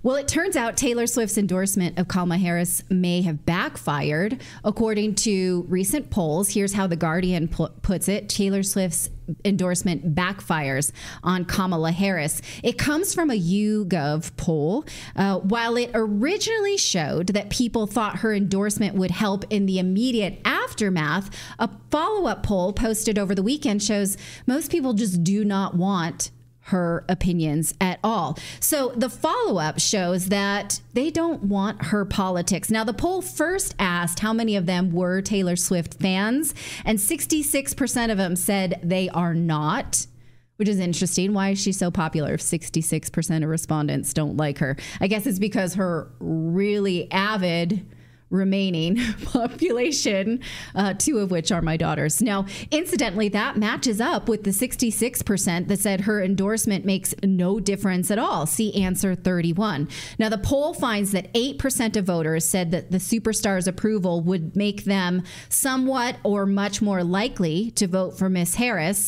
Well, it turns out Taylor Swift's endorsement of Kamala Harris may have backfired. According to recent polls, here's how The Guardian puts it. Taylor Swift's endorsement backfires on Kamala Harris. It comes from a YouGov poll. While it originally showed that people thought her endorsement would help in the immediate aftermath, a follow-up poll posted over the weekend shows most people just do not want her opinions at all. So the follow-up shows that they don't want her politics. Now, the poll first asked how many of them were Taylor Swift fans, and 66% of them said they are not, which is interesting. Why is she so popular if 66% of respondents don't like her? I guess it's because her really avid remaining population, two of which are my daughters. Now, incidentally, that matches up with the 66% that said her endorsement makes no difference at all. See answer 31. Now, the poll finds that 8% of voters said that the superstar's approval would make them somewhat or much more likely to vote for Miss Harris.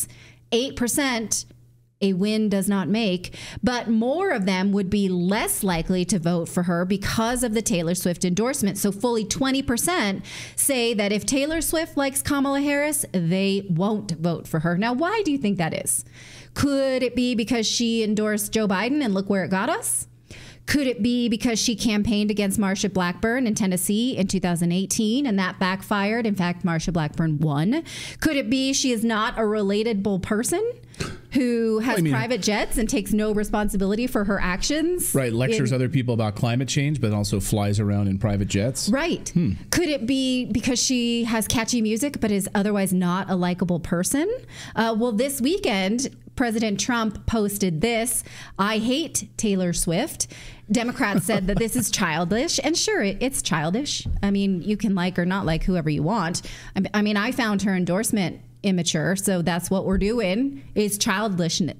8%. A win does not make, but more of them would be less likely to vote for her because of the Taylor Swift endorsement. So fully 20% say that if Taylor Swift likes Kamala Harris, they won't vote for her. Now, why do you think that is? Could it be because she endorsed Joe Biden and look where it got us? Could it be because she campaigned against Marsha Blackburn in Tennessee in 2018 and that backfired? In fact, Marsha Blackburn won. Could it be she is not a relatable person who has private jets and takes no responsibility for her actions? Right. Lectures other people about climate change, but also flies around in private jets. Right. Could it be because she has catchy music, but is otherwise not a likable person? Well, this weekend, President Trump posted this: "I hate Taylor Swift." Democrats said that this is childish, and sure, it's childish. I mean, you can like or not like whoever you want. I mean, I found her endorsement immature, so that's what we're doing is childishness.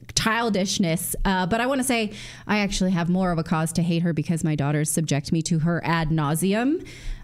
But I want to say I actually have more of a cause to hate her because my daughters subject me to her ad nauseum.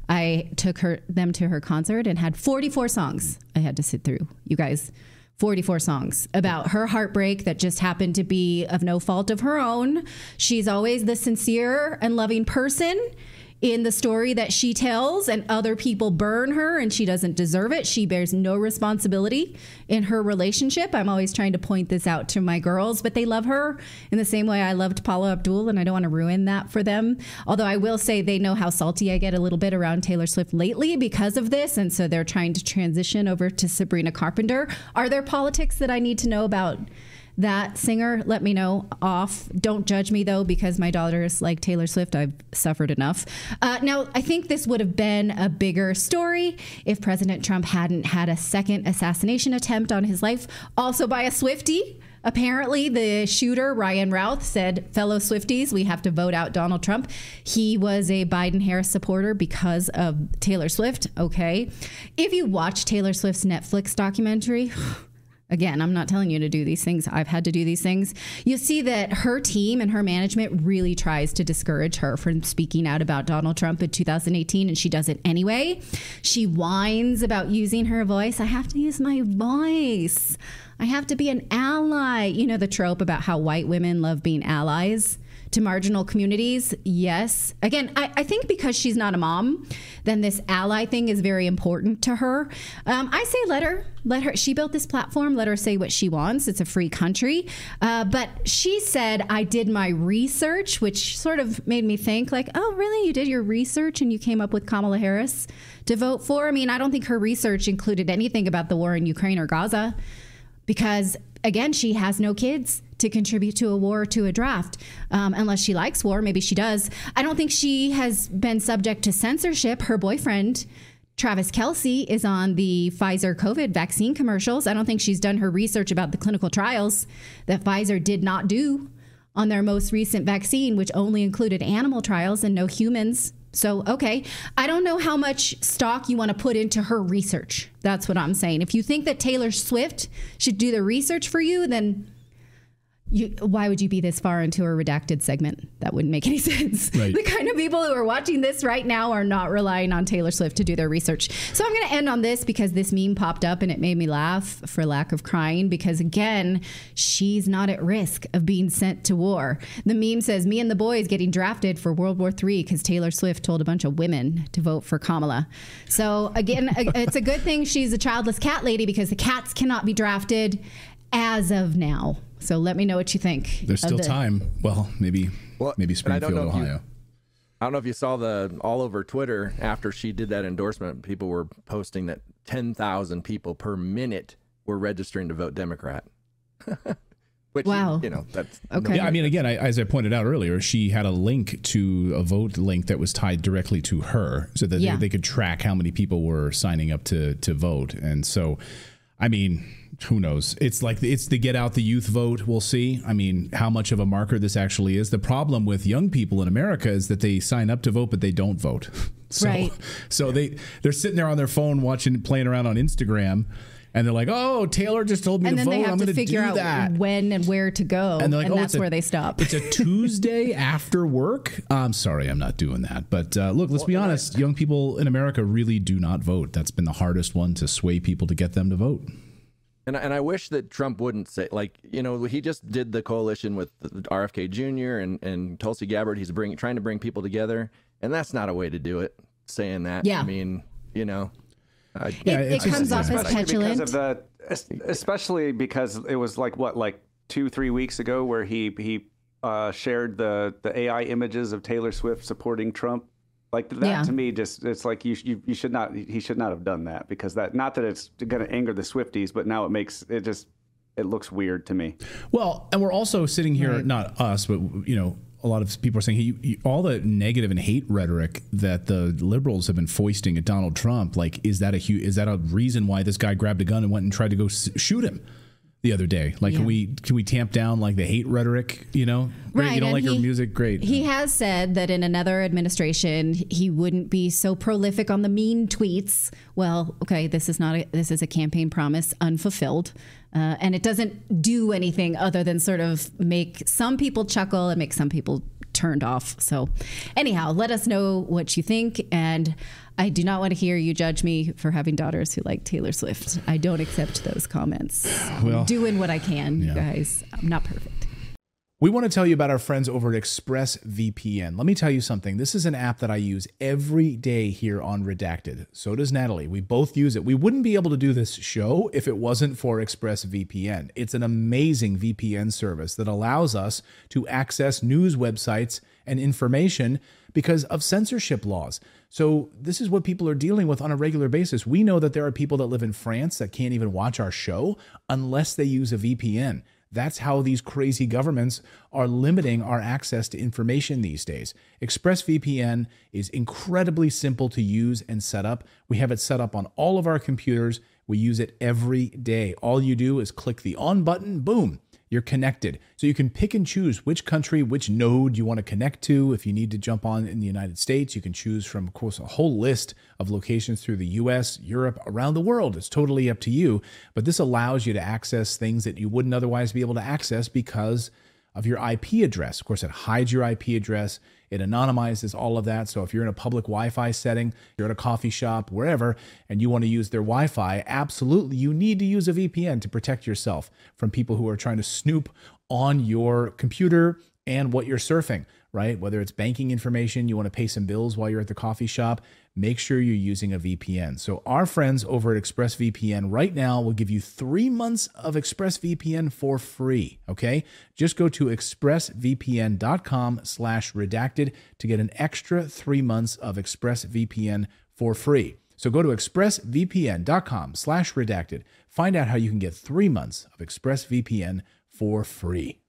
I took them to her concert and had 44 songs I had to sit through. You guys, 44 songs about her heartbreak that just happened to be of no fault of her own. She's always the sincere and loving person in the story that she tells, and other people burn her and she doesn't deserve it. She bears no responsibility in her relationship. I'm always trying to point this out to my girls, but they love her in the same way I loved Paula Abdul, and I don't want to ruin that for them. Although I will say they know how salty I get a little bit around Taylor Swift lately because of this, and so they're trying to transition over to Sabrina Carpenter. Are there politics that I need to know about that singer? Let me know off. Don't judge me, though, because my daughters like Taylor Swift. I've suffered enough. Now, I think this would have been a bigger story if President Trump hadn't had a second assassination attempt on his life, also by a Swiftie. Apparently, the shooter, Ryan Routh, said, "Fellow Swifties, we have to vote out Donald Trump." He was a Biden-Harris supporter because of Taylor Swift. Okay. If you watch Taylor Swift's Netflix documentary, again, I'm not telling you to do these things. I've had to do these things. You see that her team and her management really tries to discourage her from speaking out about Donald Trump in 2018, and she does it anyway. She whines about using her voice. I have to use my voice. I have to be an ally. You know the trope about how white women love being allies to marginal communities. Yes. Again, I think because she's not a mom, then this ally thing is very important to her. I say let her. She built this platform. Let her say what she wants. It's a free country. But she said, "I did my research," which sort of made me think like, oh, really? You did your research and you came up with Kamala Harris to vote for? I mean, I don't think her research included anything about the war in Ukraine or Gaza because, again, she has no kids to contribute to a war or to a draft. Unless she likes war, maybe she does. I don't think she has been subject to censorship. Her boyfriend, Travis Kelce, is on the Pfizer COVID vaccine commercials. I don't think she's done her research about the clinical trials that Pfizer did not do on their most recent vaccine, which only included animal trials and no humans. So, okay, I don't know how much stock you want to put into her research. That's what I'm saying. If you think that Taylor Swift should do the research for you, then Why would you be this far into a redacted segment? That wouldn't make any sense. Right. The kind of people who are watching this right now are not relying on Taylor Swift to do their research. So I'm going to end on this because this meme popped up and it made me laugh for lack of crying because, again, she's not at risk of being sent to war. The meme says, me and the boys getting drafted for World War III because Taylor Swift told a bunch of women to vote for Kamala. So, again, it's a good thing she's a childless cat lady because the cats cannot be drafted as of now. So let me know what you think. There's still time. Well, maybe Springfield, Ohio. I don't know if you saw all over Twitter after she did that endorsement, people were posting that 10,000 people per minute were registering to vote Democrat. Which, wow. That's okay. Yeah, I mean, again, as I pointed out earlier, she had a link to a vote link that was tied directly to her so that they could track how many people were signing up to vote. And so, I mean, who knows? It's the get out the youth vote. We'll see. I mean, how much of a marker this actually is. The problem with young people in America is that they sign up to vote, but they don't vote. So they're sitting there on their phone playing around on Instagram. And they're like, oh, Taylor just told me to vote. And then they I'm have to figure out when and where to go. And, like, that's where they stop. It's a Tuesday after work. I'm sorry, I'm not doing that. But look, let's be honest. Young people in America really do not vote. That's been the hardest one to sway people to get them to vote. And I wish that Trump wouldn't say, he just did the coalition with RFK Jr. and Tulsi Gabbard. He's trying to bring people together. And that's not a way to do it, saying that. Yeah. I mean, it comes off as petulant. Especially because it was like 2-3 weeks ago where he shared the AI images of Taylor Swift supporting Trump. Like that to me, it's like he should not have done that because not that it's going to anger the Swifties, but now it looks weird to me. Well, and we're also sitting here, not us, but a lot of people are saying all the negative and hate rhetoric that the liberals have been foisting at Donald Trump. Like, is that a reason why this guy grabbed a gun and went and tried to go shoot him the other day? Like, can we tamp down like the hate rhetoric? Great, right? You don't like her music, great. He has said that in another administration he wouldn't be so prolific on the mean tweets. Well, okay, this is a campaign promise unfulfilled. And it doesn't do anything other than sort of make some people chuckle and make some people turned off. So anyhow, let us know what you think. And I do not want to hear you judge me for having daughters who like Taylor Swift. I don't accept those comments. Well, I'm doing what I can, you guys. I'm not perfect. We want to tell you about our friends over at ExpressVPN. Let me tell you something. This is an app that I use every day here on Redacted. So does Natalie. We both use it. We wouldn't be able to do this show if it wasn't for ExpressVPN. It's an amazing VPN service that allows us to access news websites and information because of censorship laws. So this is what people are dealing with on a regular basis. We know that there are people that live in France that can't even watch our show unless they use a VPN. That's how these crazy governments are limiting our access to information these days. ExpressVPN is incredibly simple to use and set up. We have it set up on all of our computers. We use it every day. All you do is click the on button, boom, you're connected. So you can pick and choose which country, which node you want to connect to. If you need to jump on in the United States, you can choose from, of course, a whole list of locations through the US, Europe, around the world. It's totally up to you. But this allows you to access things that you wouldn't otherwise be able to access because of your IP address. Of course, it hides your IP address. It anonymizes all of that. So if you're in a public Wi-Fi setting, you're at a coffee shop, wherever, and you want to use their Wi-Fi, absolutely, you need to use a VPN to protect yourself from people who are trying to snoop on your computer and what you're surfing, right? Whether it's banking information, you want to pay some bills while you're at the coffee shop, make sure you're using a VPN. So our friends over at ExpressVPN right now will give you 3 months of ExpressVPN for free, okay? Just go to expressvpn.com/redacted to get an extra 3 months of ExpressVPN for free. So go to expressvpn.com/redacted. Find out how you can get 3 months of ExpressVPN for free.